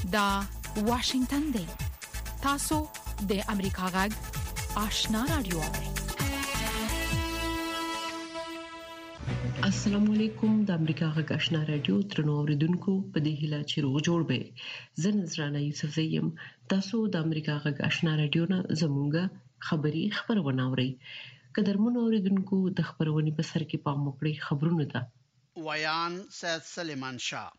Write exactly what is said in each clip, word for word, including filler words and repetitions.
دا واشنگتن دی. تاسو د امریکا غږ آشنا رادیو. السلام علیکم. د امریکا غږ آشنا رادیو ترنو اوریدونکو په دې هیله چې روغ جوړ به. زه نذرانه یوسف زیم. تاسو د امریکا غږ آشنا رادیو نه زموږه خبری خبرونه اورئ. قدرمنو اوریدونکو د خبرونې په سر کې پام وکړئ. خبرونه ده ویان سید سلیمان شاه.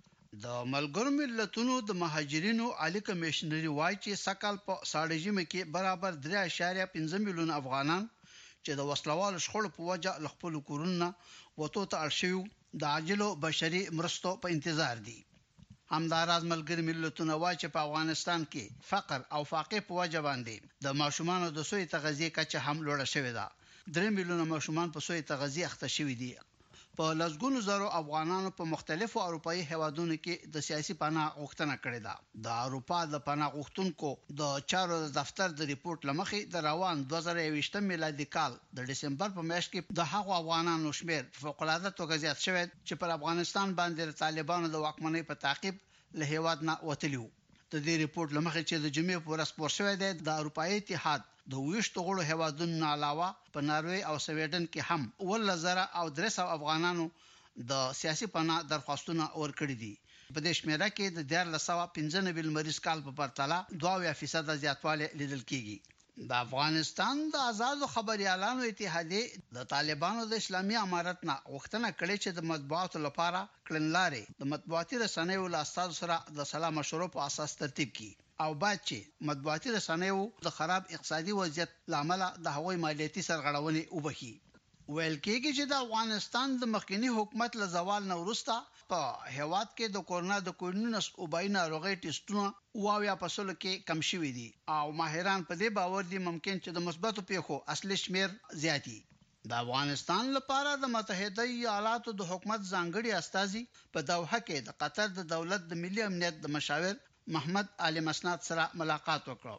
د ملګرو ملتونو د مهاجرینو عالی کمشنري وایي چې سکهال په ساړهجمه کې برابر درې اعشاریه پنځه میلیون افغانان چې د وسلوالو شخړو په وجه له خپل کورونو وته ته ارشیو د عاجلو بشري مرستو په انتظار دي. همداراز ملګرو ملتونو وایي چې په افغانستان کې فقر او فاقه په وجه باندې د ماشومانو د سوی تغذیه کچه هم لوړه شوې ده. درې میلیونه ماشومان په سوی تغذیه اخته شوي دي. په لسګونو زرو افغانانو په مختلفو اروپאי هیوادونو کې د سیاسي پناه غوښتنه کړې ده. د اروپا د پناه غوښتونکو د چارو دفتر د ریپورت لمخې د روان دوه زره یوویشت میلادي کال د دسمبر په میاشت کې د هغو افغانانو شمیر فوق العاده توګه زیات شوی چې پر افغانستان باندې د طالبانو د واکمنۍ په تعقیب له هیواد نه وتلیو. د دې ریپورت لمخې چې د جمعې په ورځ خپور شوی دی، د اروپאי اتحاد د ویشت غړو هیوادونو علاوه په ناروې او سویډن کې هم ول زره او درې سوه افغانانو د سیاسي پناه درخواستونه ورکړي دي. په دې شمیره کې د دیار لسوه پنځه نوي لمریز کال په پرتله دوه فیصد زیاتوالی لیدل کیږي. د افغانستان د آزادو خبريالانو اتحادیه د طالبانو د اسلامي امارت نه غوښتنه کړې چې د مطبوعاتو لپاره کړنلارې د مطبوعاتي رسنیو له استاد سره د سلا مشورو په اساس ترتیب کړي او باید چې مطبوعاتي رسنیو د خراب اقتصادي وضعیت لامل د هغوی مالیاتي سرغړونې وبخي. ویل کېږي چې د افغانستان د مخکنی حکومت له زوال نه وروسته په هیواد کې د کورونا د کوینونس او باین ناروغي ټیسټونه واویا پسول کې کم شوي دي او ماهران په دې باور دي ممکن چې د مثبتو پیښو اصلي شمیر زیاتی. د افغانستان لپاره د متحده ایالاتو د حکومت ځانګړي استازي په دوحه کې د قطر د دولت د ملي امنیت د مشاور محمد علي مسناد سره ملاقات وکړ.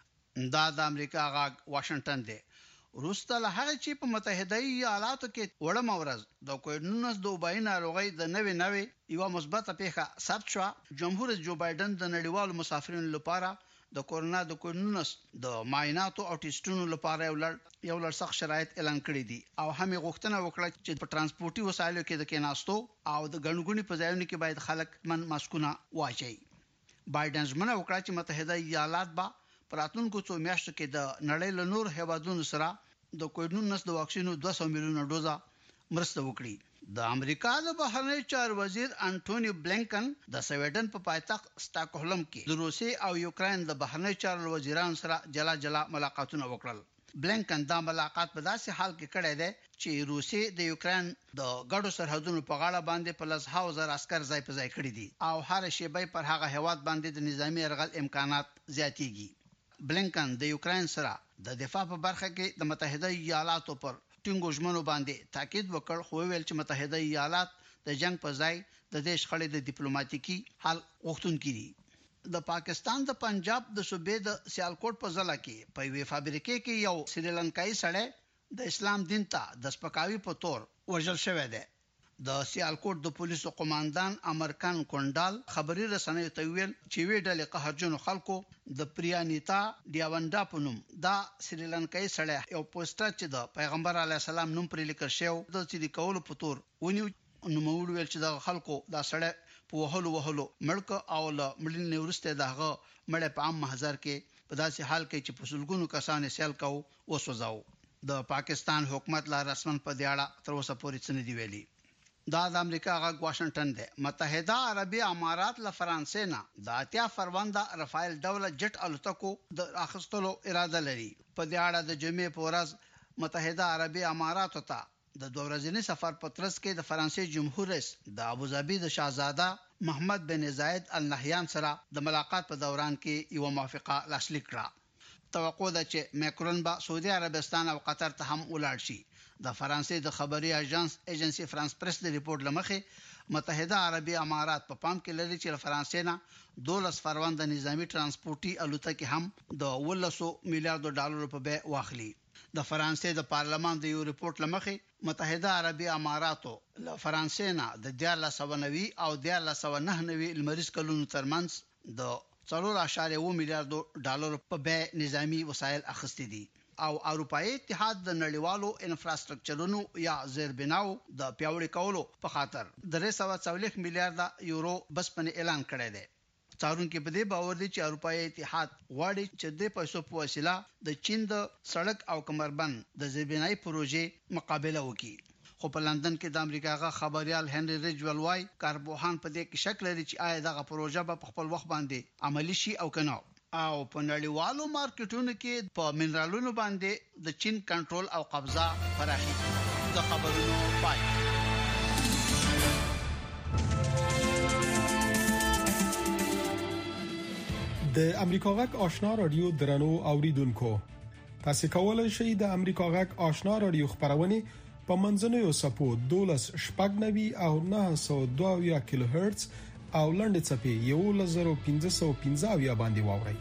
دا د امریکا غاګ واشنگټن دی. روسته له هغه چې په متحده ایالاتو کې وړم ورځ د کوینونس د وباین ناروغي د نوې نوې یو مثبت پیښه ثبت شو، جمهور رئیس جو بایدن د نړیوالو مسافرینو لپاره د کورونا د کوینونس د معایناتو او ټیسټونو لپاره یو لړ یو لړ سخت شرایط اعلان کړی دي او هم غوښتنه وکړه چې په ترانسپورتي وسایلو کې د کېناستو او د ګڼګونی په ځایونو کې باید خلک من ماسکونه واچي. بایدن ژمنه وکړه چې متحده ایالات به پراتونکو څو میاشتو کې د نړۍ له نور هیوادونو سره د کوینونس د واکسینو دوه سوه میلیونه ډوزه مرسته وکړي. د امریکا د بهرنی چارو وزیر انټونی بلینکن د سویډن په پایتخت سټاکهولم کې د روسي او یوکرين د بهرنی چارو وزیرانو سره جلا جلا ملاقاتونه وکړل. بلینکن دا ملاقات په داسې حال کې کړی دی چې روسي د یوکرين د ګډو سرحدونو په غاړه باندې په لسهاو زر عسكر ځای په ځای کړی دي او هر شی به پر هغه هیواد باندې د نظامی یرغل امکانات زیاتېږي. بلینکن د یوکرين سره د دفاع په برخه کې د متحده ایالاتو پر ټینګو ژمنو باندې تاکید وکړ، خو ویل چې متحده ایالات د جنگ په ځای د دې شخړې د ډیپلوماټیکي حل غوښتونکي دي. د پاکستان د پنجاب د صوبې د سیالکوټ په ضلع کې په وی فابریکې کې یو سریلانکایي سړی د اسلام دین ته د سپکاوي په تور وژل شوی دی. د سیالکوټ د پولیسو قوماندان امرکان کونډال خبري رسنیو ته ویل چې وی ډلې قهرجنو خلکو د پریانیتا ډیاونډا په نوم دا سریلانکایي سړی یو پوسټر چې د پیغمبر علی السلام نوم پر لیکل شوی د چې کولو په تور ونیو. نو موږ ویل چې د خلکو دا سړی په وهلو وهلو مړک او له مړینې وروسته دغه مړ په عام محضر کې په داسې حال کې چې په سلګونو کسان سیل کو وسوځاو. د پاکستان حکومت لا رسمن په دی اړه تر اوسه پورې څه نه دی ویلي. دا د امریکا غاګ واشنگټن دی. متحده عربي امارات له فرانسې نه د اتیا فرمانده رافایل ډوله جټ الوتکو د اخستلو اراده لري. په دې اړه د جمعې په ورځ متحده عربي امارات ته د دوه ورځې سفر په ترڅ کې د فرانسې جمهور رئیس د ابوظبي د شاهزاده محمد بن زاید ال نهیان سره د ملاقات په دوران کې یو موافقه لاسلیک کړه. توقع ده چې ماکرون به سعودي عربستان او قطر ته هم ولاړ شي. د فرانسې د خبري اژانس ایجنسی فرانس پریس د ریپورت لمخې متحده عربي امارات په پام کې لري چې فرانسې نه دولس فروند نظامی ترانسپورتي الوتکې هم د ولسو میلیارډ ډالر په بیه واخلي. د فرانسې د پارلمان د یو ریپورت لمخې متحده عربي اماراتو له فرانسې نه د دیارلس سوه نوي او دیارلس سوه نهه نوي لمریز کلونو ترمنځ د څلور اعشاریه اووه میلیارډ ډالر په بیه نظامی وسایل اخیستي دي او اروپאי اتحاد د نړیوالو انفراستراکچرونو یا زیربناو د پیاوړي کولو په خاطر درې سوه څلوېښت میلیارډ یورو بسپنې اعلان کړی دی. څارونکو په دې باور دي چې اروپאי اتحاد غواړي چې د پیسو په وسیله د چین د سړک او کمربند د زیربناي پروژې مقابله وکړي. خو په لندن کې د امریکا غا خبريال هنري ریجول وای کاربوهان په دې کې شک لري چې آیا دغه پروژه به په خپل وخت باندې عملی شي او کنه او په نړیوالو مارکیټونو کې په منرالونو باندې د چین کنټرول او قبضه پراخي. د خبرونو پای. د امریکا غک آشنا رادیو درنو اوریدونکو تاسو کولای شئ د امریکا غک آشنا رادیو خبرونه په منځنوي سپو دولس شپږ نوي او نه سوه دوه کیلو هرتز او لنډ چپی یو لزر پنځه سوه پنځه باندې واورئ.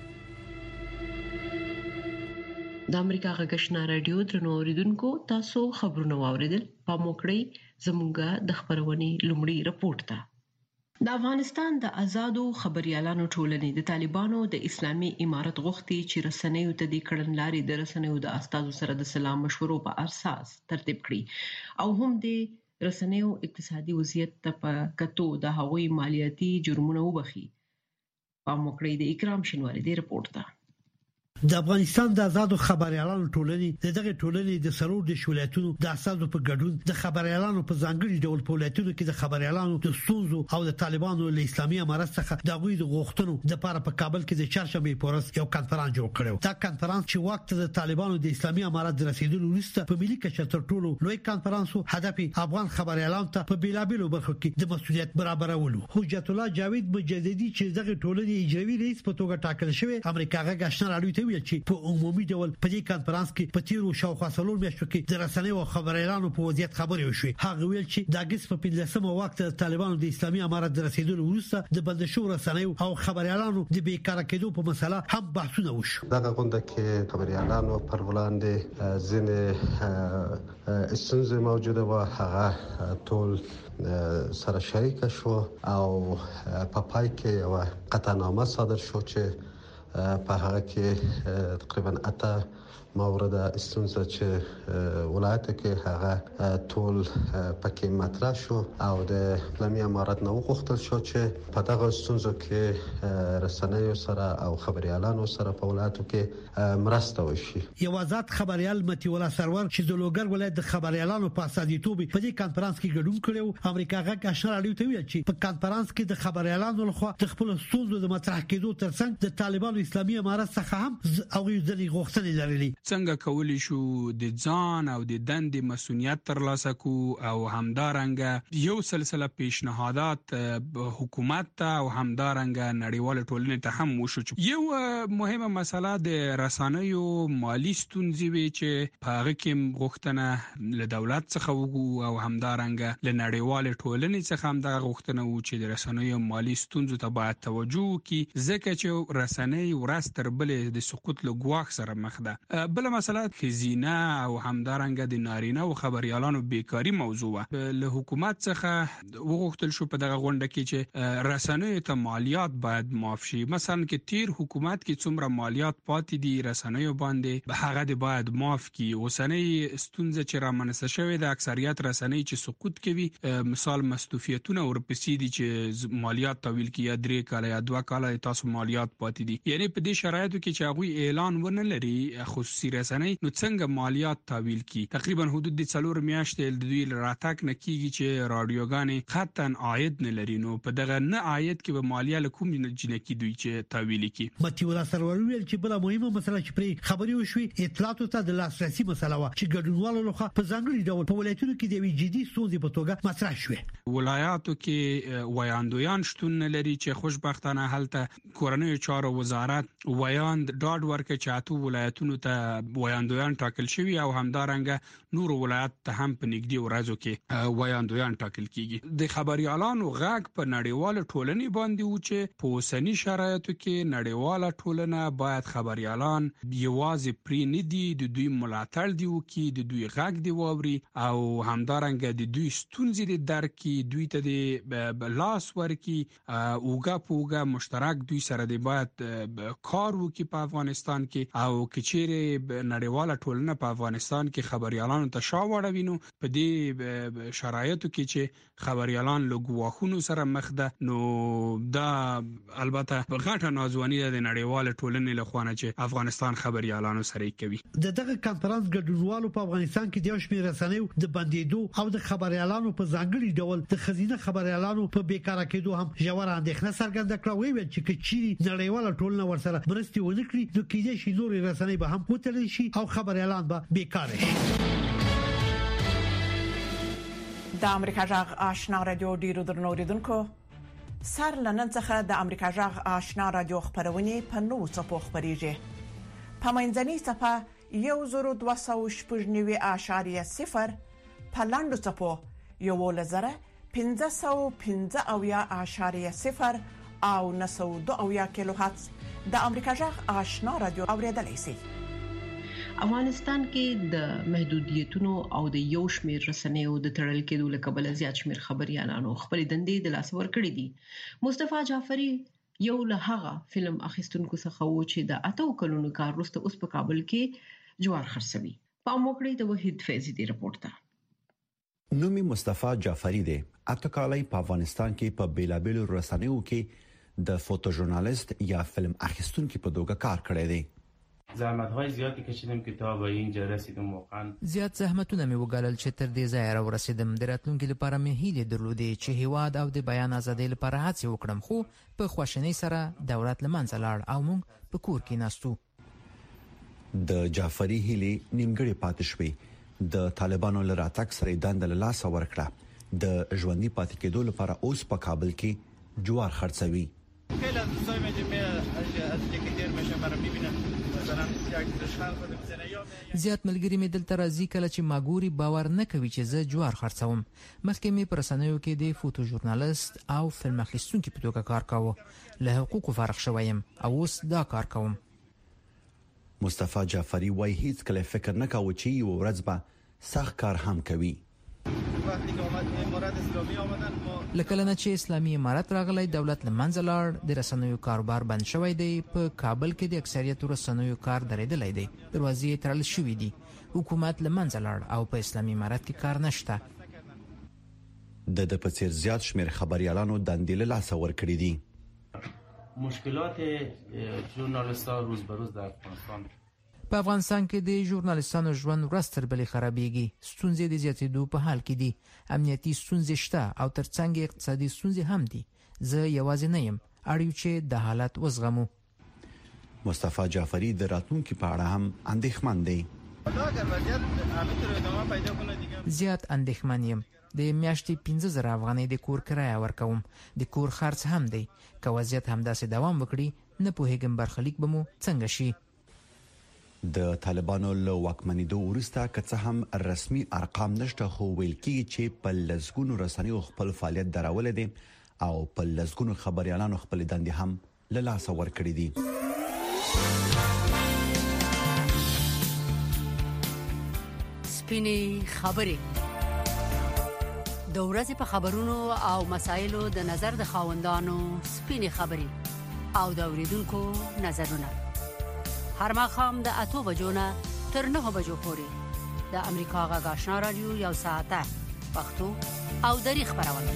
د امریکا غک آشنا رادیو درنو اوریدونکو تاسو خبرونه واوریدل. په موکړی زموږه د خبرونې لومړی رپورت ده. د افغانستان د آزادو خبريالانو ټولنې د طالبانو د اسلامي امارت غوښتي چې رسنیو ته د کړنلارې د رسنیو د استادو سره د سلام مشورو په اساس ترتیب کړي او هم د رسنیو اقتصادي وضعیت ته په کتو د هغوی مالیاتي جرمونه وبخي. په موکړی د اکرام شینواری د رپورت ده. د افغانستان د آزادو خبريالانو ټولنې دغه ټولنې د سرور د شولایتونو د اساسو په ګډون د خبريالانو په ځانګړي ډول په ولایتونو کې د خبريالانو د ستونزو او د طالبانو له اسلامي امارت څخه د غوي د غوښتنو د لپاره په کابل کې د چهارشنبه پورس یو کانفرنس جوړ کړو. دا کانفرنس چې وخت د طالبانو د اسلامي امارت د رسیدلو وروسته په ملي کچه تر ټولو لوی کانفرنس هدف افغان خبريالانو ته په بیلابیلو برخو کې د مسؤلیت برابرولو. حجت الله جاوید مجددي چې دغه ټولنې اجرایي رئیس په توګه ټاکل شوی امریکا غږ آشنا رادیو چې په عمومي ډول په دې کانفرنس کې په تیرو شاوخوا څلور میاشتو کې د رسنیو او خبريالانو په وضعیت خبرې وشوې. هغه ویل چې د اگست په پنځلسمه وخت د طالبانو د اسلامي امارت د رسیدلو وروسته د بندشو رسنیو او خبريالانو د بیکاره کېدو په مسله هم بحثونه وشو. دغه غونډه کې خبريالانو پر وړاندې ځینې استونزې موجوده و، هغه ټول سره شریک شو او په پای کې یو قطعنامه صادر شو چې په هغه کې تقریبا اته مورد استونزه چې ولایت کې هغه ټول پکې مطرح شو او د اسلامي امارت نو غوښتل شو چې په دغه استونزو کې رسنیو سره او خبريالانو سره په ولایتو کې مرسته وشي. یو آزاد خبريال متي ولا سرور چې د لوګر ولایت د خبريالانو په اساسیتوب په دې کانفرنس کې ګډون کړو. امریکا غږ آشنا رادیو ته ویل چې په کانفرنس کې د خبريالانو لخوا د خپل استونزو د مطرح کېدو ترڅنګ د طالبانو اسلامي امارت څخه هم او یو ځلې غوښتنې لرلې. څنګه کولی شو د ځان او د دندې مسؤلیت ترلاسه کو او همدارنګه یو سلسله پیشنهادات حکومت ته او همدارنګه نړیوال ټولنې ته هم وشو. یو مهمه مسله د رسنیو مالی ستونزې وی چې په هغه کې غوښتنه له دولت څخه وغو او همدارنګه له نړیوال ټولنې څخه هم د غوښتنه و چې د رسنیو مالی ستونزو ته باید توجه وکړي ځکه چې رسنۍ ورځ تر بلې د سقوط له ګواښ سره مخ ده. بل مسله خزینه او همدارنګه د نارینه او خبريالانو بیکاری موضوع له حکومت څخه وغوښتل شو په دغه غونډه کې چې رسنیو ته مالیات باید معاف شي. مثلا کې تیر حکومت کې څومره مالیات پاتې دي رسنیو باندې به هغه د باید معاف کی. اوسنۍ ستونزه چې رامنځته شوې د اکثریت رسنۍ چې سقوط کوي مثال مستوفیتونه ورپسې دي چې مالیات طویل کی یا درې کاله یا دوه کاله تاسو مالیات پاتې دي. یعنی په دې شرایطو کې چې هغه اعلان ونه لري خصوصي رسنۍ نو څنګه مالیات تحویل کی. تقریبا حدود د څلور میاشتې د دوی راتګ نه کیږي چې رادیوګانې قطعا عاید نه لري. نو په دغه نه عاید کې به مالیه لکوم نه جنکی دوی چې تحویل کی. متي ولا سرور ویل چې بل مهمه مسله چې پرې خبري وشوي اطلاعاتو ته د لاسرسي مسله وا چې ګډونوالو لخوا په ځانګړي ډول په ولایتونو کې د وی جدي ستونزې په توګه مطرح شوه. ولایاتو کې ویاندویان شتون نه لري چې خوشبختانه هلته کورنیو چارو وزارت ویاند ډاډ ورکړي چې اتو ولایتونو ته ویاندویان ټاکل شوی او همدارنګه نور ولایت ته هم په نږدې ورځو کې ویاندویان ټاکل کیږي. د خبريالانو غږ په نړیواله ټولنې باندې و چې په اوسنی شرایطو کې نړیواله ټولنه باید خبريالان یوازې پرې نه دي د دوی ملاتړ دی وکي، د دوی غږ دی واوري او همدارنګه د دوی ستونزې د درکې، دوی ته د لاس ورکی اوګه پوګه مشترک دوی سره د باید کار وکي په افغانستان کې او کچېره نړیواله ټولنه په افغانستان کې خبريالانو ته شاوړه وینو. په دې شرایطو کې چې خبريالان له ګواښونو سره مخ ده، نو دا البته غټه نازوانی ده د نړیواله ټولنې له خوا چې افغانستان خبريالانو سره کوي. د دغه کانفرنس ګډونوالو په افغانستان کې د شمیر رسنیو د بندیدو او د خبريالانو په ځانګړي ډول د خزینه خبريالانو په بیکاره کېدو هم ژور اندېښنه څرګنده کړه. ویل چې کچېری نړیواله ټولنه ورسره مرستې ونکړي نو کېدای شي نور رسنۍ به هم وتړل شي او خبريالان به بیکاره شي. د امریکا جغ آشنا رادیو ډیرو درنو اوریدونکو، سر لنن څخه د امریکا جغ آشنا رادیو خبرونه په نو څپو خبريږي. په منځني صفه یو زرو دوه سوه شپږ نوي اعشاریه صفر، په لاندو څپو یو لزره پنځه سوه پنځه اویا اعشاریه صفر او نه سوه دوه اویا کیلو هرتز د امریکا جغ آشنا رادیو اوریدلای شئ. افغانستان کې د محدودیتونو او د یو شمیر رسنیو د تړل کېدو له کبله زیات شمیر خبريالانو خپل دندې د لاس ور کړې دي. مصطفی جعفری یو له هغه فلم اخیستونکو څخه و چې د اتو کلونو کار وروسته اوس په کابل کې جوار خرڅوي. په موکړې د وحید فیضی دی رپورټ ده. نومي مصطفی جعفری دی. اته کالای په افغانستان کې په بیلابیلو رسنیو کې د فوټو ژورنالیست یا فلم اخیستونکو په توګه کار کړی دی. زحمت‌های زیاتی کشیدم که تا به اینجا رسیدم. واقعا زیات زحمتونه مې وګالل چې تر دې ځایه راورسېدم. د راتلونکي لپاره مې هیلې درلودې چې هیواد او د بیان ازادۍ لپاره هڅې وکړم، خو په خواشینۍ سره دولت له منځه لاړ او موږ په کور کې ناستو. د جعفری هیلې نیمګړې پاتې شوې. د طالبانو له راتګ سره دند له لاس ورکړه. د ژوندۍ پاتې کېدو لپاره اوس په کابل کې جوار خرڅوي. خیلی از دوستای من که از دکتر میشه مرا میبینن مثلا یک دشخال خودم بزنه یا زیات ملګری مې دلته راځي کله چې ماګوري باور نه کوي چې زه جوار خرڅوم. مخکې مې پر رسنیو کې د فوټو ژورنالیست او فلم اخیستونکو په توګه کار کاوه. له حقوقو فارغ شوم او اوس دا کار کوم. مصطفی جعفری وایي هیڅ کله فکر نه کاوه چې یو ورځ به سخت کار هم کوي. وقتی که آمد امارات اسلامی آمدن ما لکه نه چې اسلامي امارات راغلی، دولت له منځه لاړ، د رسنیو کاروبار بند شوی دی. په کابل کې د اکثریت رسنیو کار درېدلی دی، دروازې تړل شوې دي، حکومت له منځه لاړ او په اسلامي امارات کې کار نشته. د د په څیر زیات شمیر خبريالانو دندې له لاس ورکړي دي. مشکلات ژورنالیست‌ها روز به روز در افغانستان په افغانستان کې د ژورنالیستانو ژوند ورځ تر بلې خرابېږي. ستونزې د زیاتېدو په حال کې دي. امنیتي ستونزې شته او ترڅنګ اقتصادي ستونزې هم دي. زه یوازې نه یم، اړ چې د حالت وزغمو. مصطفی جعفری د راتلونکي په اړه هم اندېښمن دی. زیات اندېښمن یم. د میاشتې پنځه زره افغانۍ د کور کرایه ورکوم. د کور خرڅ هم دی. که وضعیت همداسې دوام وکړي، نه پوهېږم برخلیک به مو څنګه شي. د طالبانو له واکمنېدو وروسته که څه هم رسمي ارقام نشته، خو ویل کېږي چې په لسګونو رسنیو خپل فعالیت دراولی دی او په لسګونو خبريالانو خپل دندې هم له لاسه ورکړي دي. سپینې خبرې د ورځې په خبرونو او مسایلو د نظر د خاوندانو سپینې خبرې او د اوریدونکو نظرونه هر ماښام د اتو بجو نه تر نهو بجو پورې د امریکا غږ آشنا رادیو یو ساعته پښتو او دری خبرونه.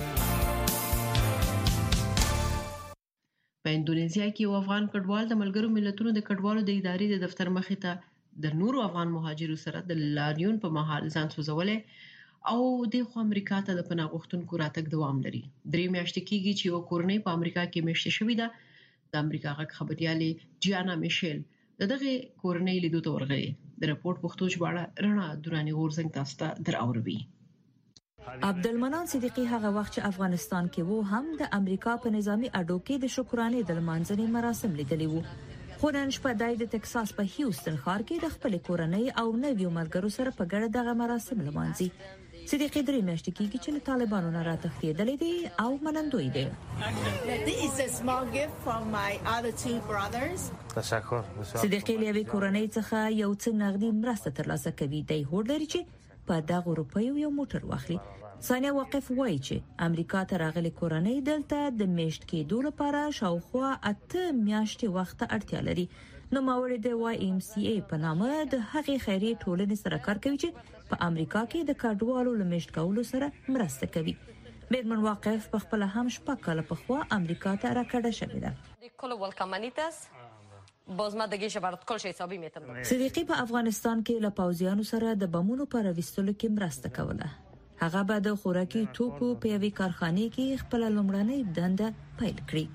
په اندونیزیا کې یو افغان کډوال د ملګرو ملتونو د کډوالو د ادارې د دفتر مخې ته د نورو افغان مهاجرو سره د لاریون په مهال ځان سوځولې او د خو امریکا ته د پناه غوښتونکو راتګ دوام لري. درې میاشتې کېږي چې یو کورنۍ په امریکا کې میشته شوې ده. د امریکا غږ خبريالې جیانا میشل دغه کورنۍ لیدو ته ورغلې. د رپورت پښتو ژباړه رڼا دوراني غورزنګ تاسو ته دراوروي. عبدالمنان صدیقی هغه وخت چې افغانستان کې وو هم د امریکا په نظامی اډو کې د شکرانې د لمانځنې مراسم لیدلی وو. خو نن شپه د ټکساس په هیوستن ښار کې د خپل کورنۍ او نویو ملګرو سره په ګډه دغه مراسم لمانځي. صدیقی درې میاشتې کېږي چې له طالبانو نه راتښتېدلې دي او منندوی دي. صدیقی له کورنۍ څخه یو څه نغدي مرسته ترلاسه کوي. دی هوډ لري چې په دغه روپیو یو موټر واخلي. ثانیه واقف وایي چې امریکا ته راغلي کورنۍ دلته د میشت کېدو لپاره شاوخوا اته میاشتې وخت اړتیا لري. نو ماوړي د واي ام سي ای په نامه د هغې خیریه ټولنې سره کار کوي چې په امریکا کې د کډوالو لمشت کولو سره مرسته کوي. میرمن واقف په خپل هم شپږ کاله پخوا امریکا ته راکړه شوې ده. صدیقی په افغانستان کې له پوځیانو سره د بمونو پر وستلو کې مرسته کوله. هغه به د خوراکي توکو په یوې کارخانه کې خپل لومړنۍ دنده پیل کړې.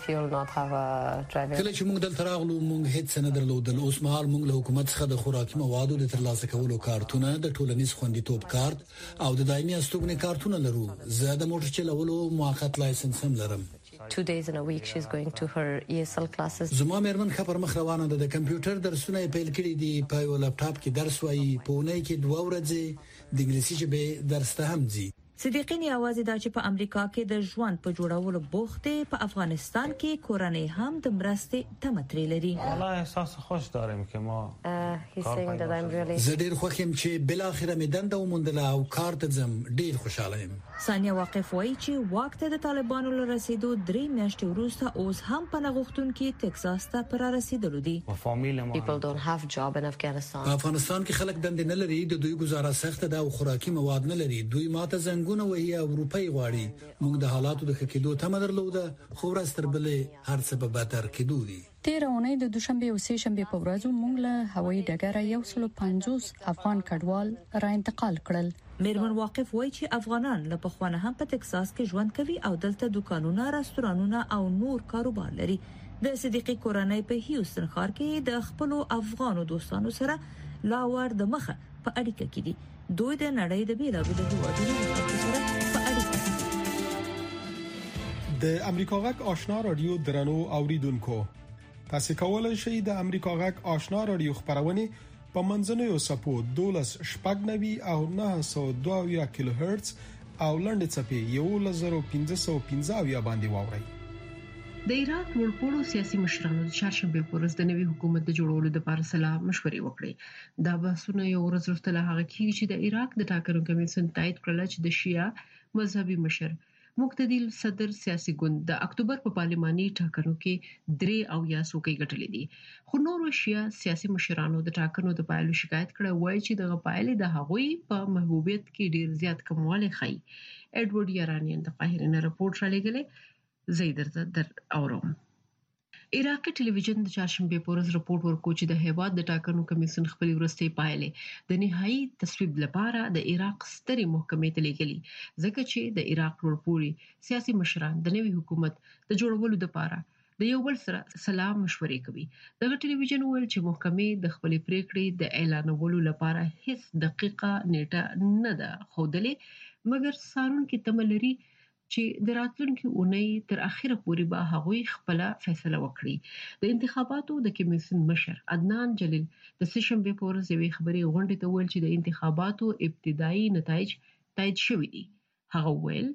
کله چې موږ دلته راغلو موږ هیڅ نه درلودل. اوس مهال موږ له حکومت څخه د خوراکي موادو د ترلاسه کولو کارتونه، د ټولنیز خوندیتوب کارت او د دایمي استوګنې کارتونه لرو. زه د موټر چلولو موقت لایسنس هم لرم. two days in a week she's going to her E S L classes. زما مېرمن خبر مخ روانه ده. د کمپیوټر درسونه پیل کړي دي. په یو لپټاپ کې درس وایي. په اونۍ کې دوه ورځې د انګلیسي ژبې درس ته هم ځي. صدیقین یوازې دا چې په امریکا کې د ژوند په جوړولو بوخت دي، په افغانستان کې کورنۍ هم د مرستې تمتري لري. والله احساس خوش دارم که ما زه ډیر خوښ یم چې بل اخر مې دنده وموندله او کار ته ځم. ډیر خوشاله یم. ثانیه واقف وایي چې واک ته د طالبانو له رسیدو درې میاشتې وروسته اوس هم په نغښتون کې ټکساس ته پر رسیدلو دي. People don't have job in Afghanistan. په افغانستان کې خلک دنده نه لري. د دوی گزاره سخت ده او خوراکي مواد نه لري. دوی ماته زنګونه وهي او روپۍ غواړي. موږ د حالاتو د ښه کېدو تمه درلوده خو ورځ تر بلې هر څه به بدتر کېدو دي. تیر اونۍ د دوشنبه او سه شنبه په ورځو موږ له هوایي ډګره یو سل پنځوس افغان کډوال را انتقال کړل. میرمن واقف وایي چې افغانان له پخوانه هم په ټکساس کې ژوند کوي او دلته دکانونه، رستورانونه او نور کاروبار لري. د صدیقی کورنۍ په هیوستن ښار کې د خپل افغانو دوستانو سره لاور د مخه په اړیکه کې دي. دوی د نړۍ د بیلابیلو هیوادونو سره په اړیکه دي. د امریکا غږ آشنا رادیو درنو اوریدونکو، تاسو کولای شئ د امریکا غږ آشنا رادیو خبرونه په منځنوي سپو دولس شپږ نوي او نه سوه دوه کیلو هرتز او لنډ چپی یو لزر پنځه سوه پنځه باندې واورئ. د عراق ټولپوړو سیاسي مشرانو د چهارشنبه په ورځ د نوي حکومت د جوړولو لپاره سلا مشورې وکړې. دا بحثونه یو ورځ وروسته له هغه کېږي چې د عراق د ټاکنو کمیسیون تایید کړل چې د شیعه مذهبي مشر مقتدی صدر سیاسي ګوند د اکتوبر په پارلماني ټاکنو کې درې او یا څوکۍ ګټلې دي. خو نور شیعه سیاسي مشرانو د ټاکنو د پایلو شکایت کړه، وایي چې د پایلې د هغوی په محبوبیت کې ډیر زیات کموالی ښيي. ایډورډ یارانیان د قاهره نه راپورټ را لېږلی. زیدرته در اورم. عراقي ټلویزیون د چهارشنبه په ورځ راپورټ ورکړ چې د هیواد د ټاکنو کمیسیون خپل وروستي پایلې د نهایي تصویب لپاره د عراق ستري محکمې ته لیږلي، ځکه چې د عراق ټولپوړي سیاسي مشران د نوي حکومت د جوړولو لپاره د یو بل سره سلام مشورې کوي. دغه ټلویزیون ویل چې محکمې د خپل پریکړې د اعلانولو لپاره هیڅ دقیقه نیټه نه ده ښودلې، مګر سارون کې تملري چې د راتلونکي اونۍ تر اخره پورې به هغوی خپل فیصله وکړي. د انتخاباتو د کمیسیون مشر عدنان جلیل د سشنبه په ورځ یوې خبري غونډې ته ویل چې د انتخاباتو ابتدایي نتایج تایید شوي دي. هغه ویل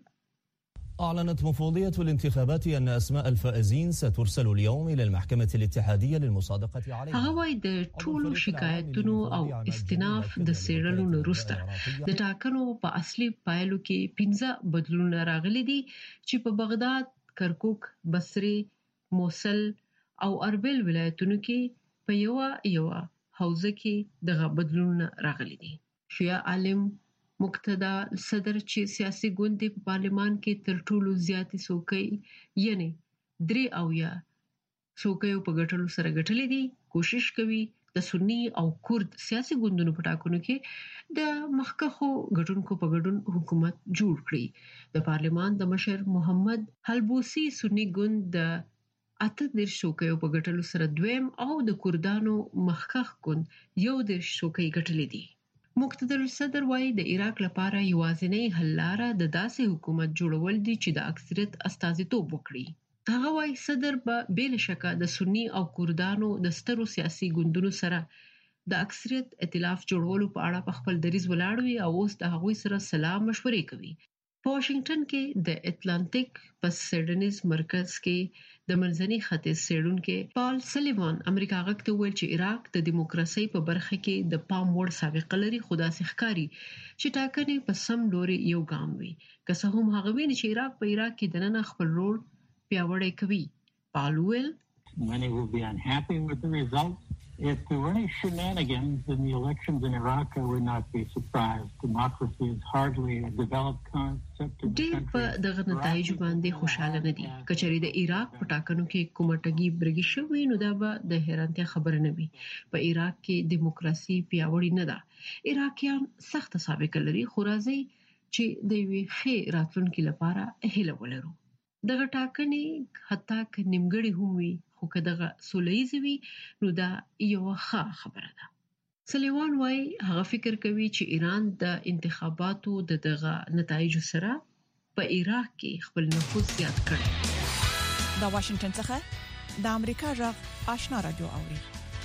أعلنت مفوضية الانتخابات أن أسماء الفائزين سترسل اليوم إلى المحكمة الاتحادية للمصادقة عليها. هغه وايي د ټولو شکایتونو او استناف د سیرلو وروسته د ټاکنو په اصلي پایلو کې پنځه بدلونونه راغلي دي چې په بغداد، کرکوک، بصره، موصل او اربیل ولایتونو کې په یو یو حوزه کې دغه بدلونونه راغلي دي. شیعه عالم مقتدا صدر چې سیاسي ګوند په پارلمان کې تر ټولو زیاتې څوکۍ یعنی درې او یا څوکۍ په ګټلو سره ګټلې دي، کوشش کوي د سنی او کورد سیاسي ګوندونو په ټاکنو کې د مخکخو ګټونکو په ګډون حکومت جوړ کړي. د پارلمان د مشر محمد حلبوسی سنی ګوند د اته دیرش څوکۍ په ګټلو سره دویم او د کوردانو مخکخ ګوند یو دیرش څوکۍ ګټلې دي. مقتدی صدر وايي د عراق لپاره یوازینی حل لاره د داسې حکومت جوړول دي چې د اکثریت استازیتوب وکړي. هغه وايي صدر به بل شکه د سنی او کردانو د سترو سیاسي ګوندونو سره د اکثریت ائتلاف جوړولو په اړه په خپل دریځ ولاړوي او اوس د هغوی سره سلام مشورې کوي. په واشنگټن کې د اتلانټیک په سیډنیز مرکز کې د منځني ختیځ څېړونکو پال سلیوان امریکا غږ ته ویل چې عراق د دیموکراسي په برخه کې د پام وړ سابقه لري، خو داسې ښکاري چې ټاکنې په سم لوري یو ګام وي. که څه هم هغه ویني چې عراق په عراق کې دننه خپل رول پیاوړی کوي. پالویل Many will be unhappy with the results. If there were any shenanigans in the elections in Iraq, I would not be surprised. Democracy is hardly a developed concept. ډېر په دغه نتایجو باندې خوشاله نه دي. کچري د عراق په ټاکنو کې کومه ټګي برګي شوې نو دا به د حیرانتیا خبره نه وي. په عراق کې دیموکراسي پیاوړې نه ده. عراقیان سخت سابقه لري، خو راځي چې د یوې ښې راتلونکي لپاره هیله ولرو. دغه ټاکنې حتی که نیمګړې هم وي، خو که دغه سوله‌ییز وي نو دا یو ښه خبره ده. سلیوان وايي هغه فکر کوي چې ایران د انتخاباتو د دغه نتایجو سره په عراق کې خپل نفوذ زیات کړي. د واشنگټن څخه د امریکا غږ آشنا رادیو اوري.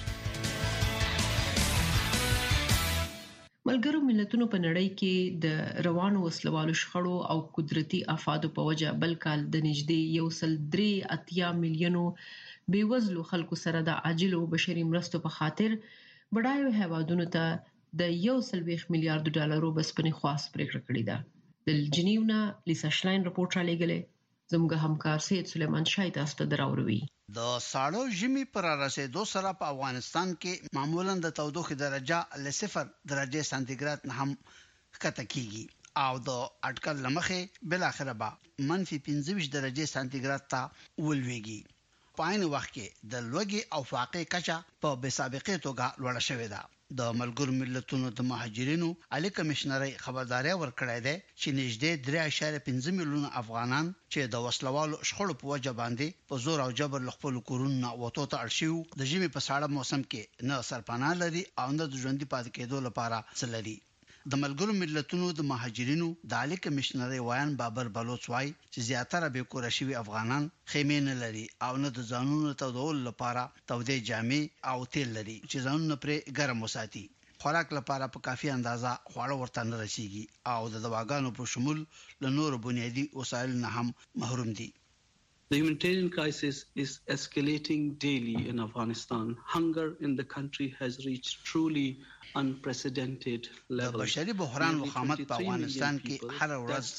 ملګرو ملتونو په نړۍ کې د روانو وسلوالو شخړو او قدرتي آفاتو په وجه بل کال د نږدې یو سل درې اتیا میلیونو بیوزلو خلکو سره د عاجلو بشري مرستو په خاطر بډایو هیوادونو ته د یو سل ویش میلیارډ ډالرو بسپنې خواست پریکړه کړې ده. د جنیونا لیسا شلاین رپورټ را لېږلی. زموږ همکار سید سلیمان شاه تاسو ته دراوروي. د ساړو ژمي پر رسیدو سره په افغانستان کې معمولاً د تودوخې درجه ل صفر درجه سانتیګراد نه هم ښکته کیږي او د اټکل لمخې بل اخره به منفي پنځه ویشت درجه سانتیګراد ته ولويږي. په عین وخت کې د لوګي او فاقې کچه په بې سابقه توګه لوړه شوې ده. د ملګرو ملتونو د مهاجرینو عالی کمشنري خبرداري ورکړې ده چې نږدې درې اعشاریه پنځه میلیونه افغانان چې د وسلوالو شخړو په وجه باندې په زور او جبر خپل کورونه وټو ته اړشيو د ژمي په ساړه موسم کې نه سرپناه لري او نه د ژوندۍ پاتې کېدو لپاره څه لري. د ملګرو ملتونو د مهاجرینو د عالی کمشنري وایان بابر بلوچ وايي چې زیاتره به کور شوی افغانان خیمې نه لري او نه د ځانونو تودول لپاره تودې جامې او تیل لري چې ځانونه پرې ګرم وساتي. خوراک لپاره په کافي اندازه خواړه ورته نه رسیږي او د دواګانو په شمول له نورو بنیادي وسایل نه هم محروم دي. The humanitarian crisis is escalating daily in Afghanistan. Hunger in the country has reached truly unprecedented levels. د بشري بحران مخامخ په افغانستان کې هر ورځ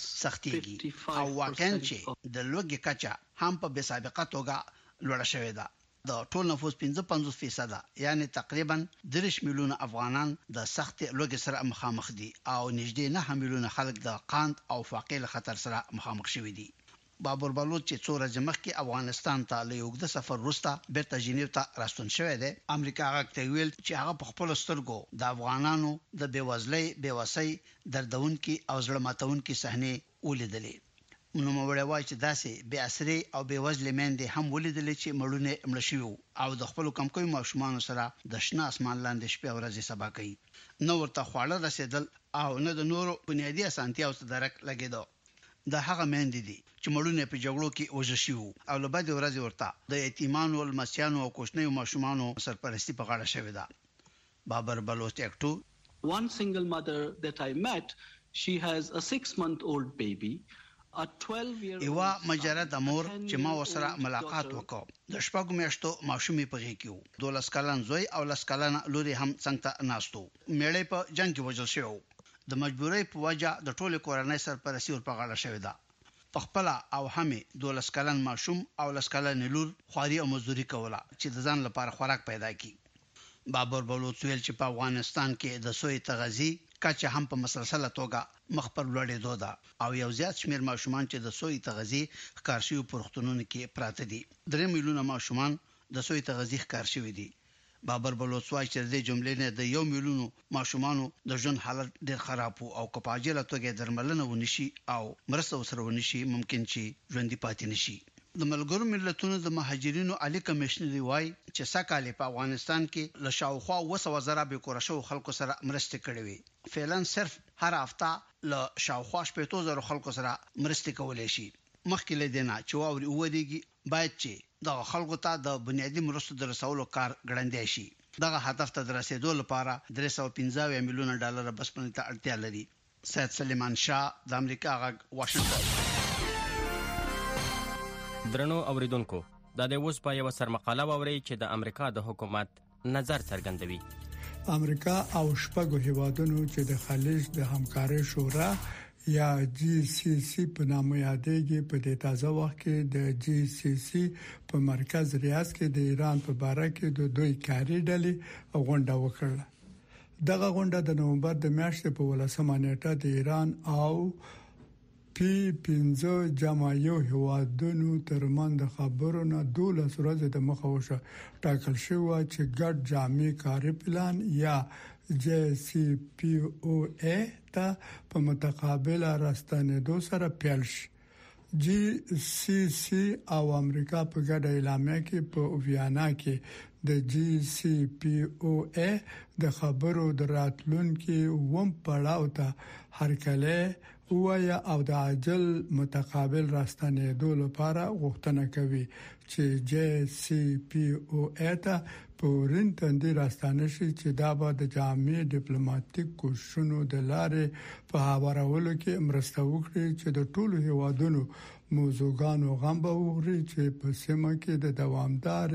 سختيږي او واقعا چې د لوګي کچا هم په بې سابقه توګه لوړه شوې ده. د ټول نفوس پنځه پنځوس فیصد یعنی تقریبا دریش میلیونه افغانان د سخت لوګي سره مخامخ دي او نږدې نه میلیونه خلک د قحط او فقر خطر سره مخامخ شوي دي. بابر بلوچ چې څو ورځې مخکې افغانستان ته له یو د سفر وروسته بیرته جنیو ته راستون شوی دی، امریکا غږ ته ویل چې هغه په خپل سترګو د افغانانو د بیوزلۍ بیوسۍ دردونکي او زړه ماتونکي صحنې ولیدلې. نو موږ وایو چې داسې بې اسري او بیوزلې مېندې هم ولیدلې چې مړونه مړ شوي او د خپل کمکوي ماشومان سره د شنه اسمان لاندې شپه ورځې سبا کوي. نو ورته خواړه رسیدل او نه د نورو بنیادی اسانتیاو ته درک لګیدو. د هغه مېندې دي چې مړونه په جګړو کې وژل شوي او له بعد ورځې ورته د یتیمانو او مسیانو او کوچنیو ماشومانو سرپرستی په غاړه شوې ده. بابر بلوچ اکټو One single mother that I met, she has a six month old baby. ایوا مجرد امور چې ما وسره ملاقات وکړ د شپږ میاشتو ماشومې په غېږ کې و. دولس کلن زوی او لس کلن لوري هم څنګه ناستو. میړې په جنگ کې وژل شو. د مجبورۍ په وجه د ټوله کورنۍ سرپرستی ور په غاړه شوې ده. په خپل او همې دولس کلن ماشوم او لس کلن لور خواري او مزدوري کوله چې د ځان لپاره خوراک پیدا کړي. بابر بلوچ ویل چې په افغانستان کې د سوی تغذی کچه هم په مسلسله توګه مخ پر لوړېدو ده او یو زیات شمیر ماشومان چې د سوی تغذی ښکار شوي پروختونونو کې پراته دي. درې میلیونه ماشومان د سوی تغذی ښکار شوي دي. بابر بلوچ وايي چې د جملې نه د یو میلیونو ماشومانو د ژوند حالت ډېر خراب او کپاجله توګه درملنه ونشي او مرسته وسره ونشي ممکن چې ژوندۍ پاتې نشي. د ملګرو ملتونو د مهاجرینو عالی کمشنري وايي چې سکهاله په افغانستان کې له شاوخوا وسو وزرا به کور شو خلکو سره مرسته کړې وي. فعلا صرف هر هفته له شاوخوا شپږ زره خلکو سره مرسته کولای شي. مخکې لیدنه چې واوري ودیږي باید چې د خلکو ته د بنیادی مرستو د رسولو کار ګړندې شي. دغه هدف ته رسیدو لپاره درې سوه پنځه میلیونه ډالر بسپنې ته اړتیا لري. سید سلیمان شاه د امریکا غږ واشنگټن. درنو اوریدونکو دا د اوس په یو سرمقاله ووري چې د امریکا د حکومت نظر څرګندوي. امریکا او شپږو هیوادونو چې د خلیج د همکارۍ شورا یا جی سی سی په نامه یادېږي په دې تازه وخت کې د جی سی سی په مرکز ریاض کې د ایران په باره کې د دوی کاری ډلې غونډه وکړه. دغه غونډه د نومبر د میاشتې په ولسمه نیټه د ایران او پی پنځه جماعیو هیوادونو ترمن د خبرو نه دولس ورځې د مخه وشو ټاکل شوی چې ګډ جامع کاری پلان یا جی سی پی او ای ته په متقابل راستنېدو سره پیل شي. جی سی سی او امریکا په ګډه اعلامیه کې په ویانا کې د جی سی پی او ای د خبرو د راتلونکو ووم پړاو ته هرکله وایا او د عاجل متقابل راستنېدو لپاره غوښتنه کوي چې جی سی پی او ای ته پورین تندې راستانه شي چې دا به د جامع ډیپلوماټیک کوششونو د لارې په هوارولو کې مرسته وکړي چې د ټولو هیوادونو موضوعګانو غم به وغوري چې په سیمه کې د دوامدار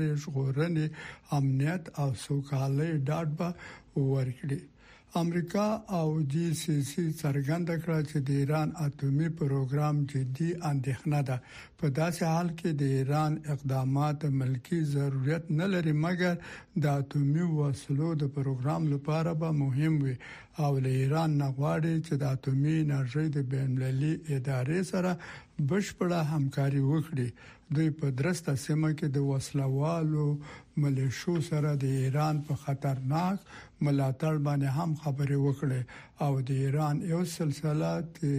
ژغورنې امنیت او سوکالۍ ډاډ به ورکړي. امریکا او جی سی سی څرګنده کړه چې د ایران اټومي پروګرام جدي اندېښنه ده. په داسې حال کې د ایران اقدامات ملکی ضرورت نه لري مګر د اټومي وسلو د پروګرام لپاره به مهم وي او له ایران نه غواړي چې د اټومي انرژي د بین‌المللي ادارې سره بشپړه همکاري وکړي. دوی په درسته سیمه کې د وسلوالو ملیشو سره د ایران په خطرناک ملاتړ باندې هم خبرې وکړي او د ایران یو سلسله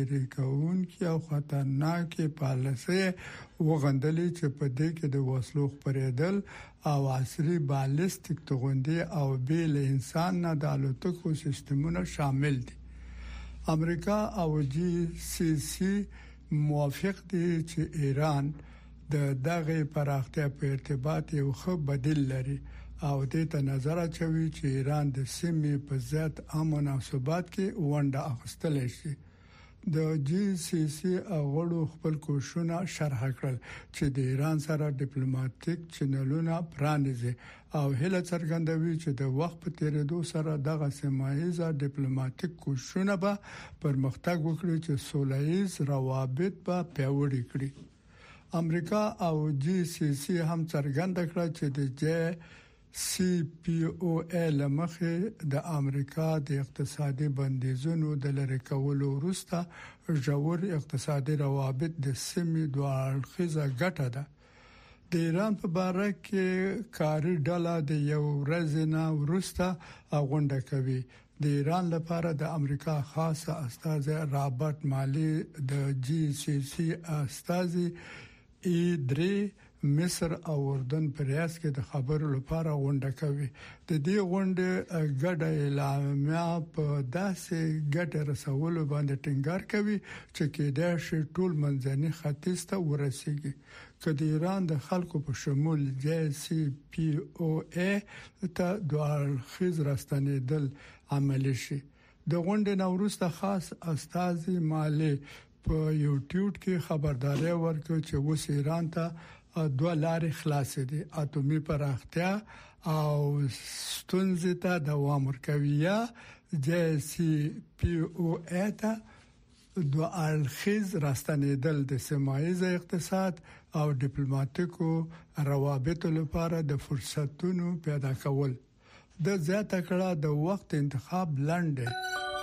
تحریکونکي او خطرناکې پالیسي وغندلې چې په دې کې د وسلو خپرېدل او عصري بالستیک توغندي او بیل انسان نه د الوتکو سیستمونه شامل دي. امریکا او جی سی سی موافق دي چې ایران د دغه پراختیا په ارتباط یو ښه بدیل لري او د ته نظر اچوي چې ایران د سیمې په ذات امن او ثبات کې ونډه اخیستل شي. د جی سی سی غړو خپل کوششونه شرح کړل چې د ایران سره ډیپلوماټیک چینلونه پرانیزي او هله څرګندوي چې د وخت په تیریدو سره دغه سیمایي ډیپلوماټیک کوششونه به پرمختګ وکړي چې سولهییز روابط به پیاوړي کړي. امریکا او جی سی سی هم څرګنده کړه چې د جی سی پی او ای لمخې د امریکا د اقتصادي بندیزونو د لری کولو وروسته ژور اقتصادي روابط د سیمې دوه اړخیزه ګټه ده. د ایران په باره کې کاری ډله د یو ورځ نه وروسته غونډه کوي. د ایران لپاره د امریکا خاصه استاذ رابرټ مالی د جی سی سی استاذ ای درې مصر او اردن پر ریاض کې د خبرو لپاره غونډه کوي. د دې غونډې ګډه اعلامیه په داسې ګټه رسولو باندې ټینګار کوي چې کېدای شي ټول منځني ختیځ ته ورسیږي. که د ایران د خلکو په شمول جی سی پی او ای ته دوه اړخیز راستنېدل عملي شي. د غونډې نوروسته خاص استاذ مالی په یوټیوب کې خبرداري ورکړه چې اوس ایران ته دوه لارې خلاصې دي: اټومي پراختیا او ستونزې ته دوام ورکوي یا جی سی پی او ای ته دوه اړخیز راستنېدل د سیمایي اقتصاد او ډیپلوماټیکو روابطو لپاره د فرصتونو پیدا کول. د زیاته کړه د وخت انتخاب لاندې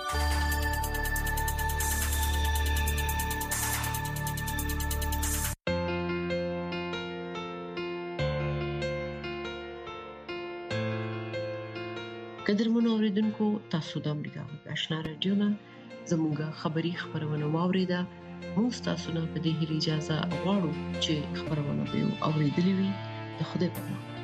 قدرمن اوریدونکو تاسو د امریکا غږ آشنا رادیو نه زموږه خبری خبرونه واوریده. موږ تاسو نه په دې اجازه غواړو چې خبرونه به اوریدلې وي. د خدای په امان.